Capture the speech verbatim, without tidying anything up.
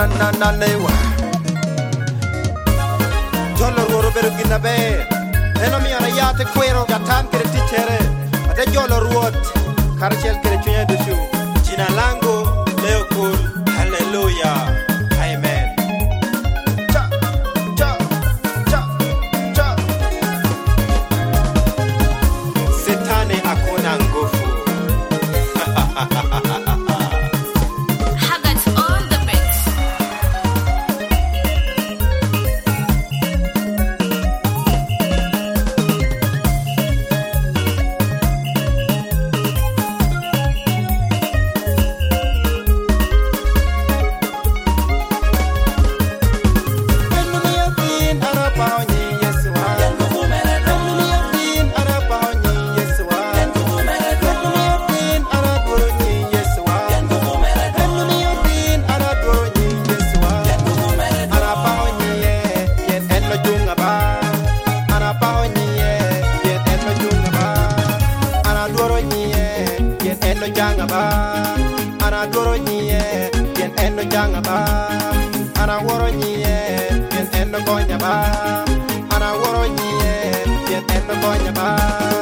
na na na newa jolo ruoro bedo gina be eno mi ana yate kwero gatam kere tichere ate jolo ruot karchel kere chunya dushu jina langu leo cool hallelujah amen cha cha cha cha setane akona nguvu ana doro nyie yen eno janga ba ana woro nyie yen eno gonya ba ana woro nyie yen eno gonya ba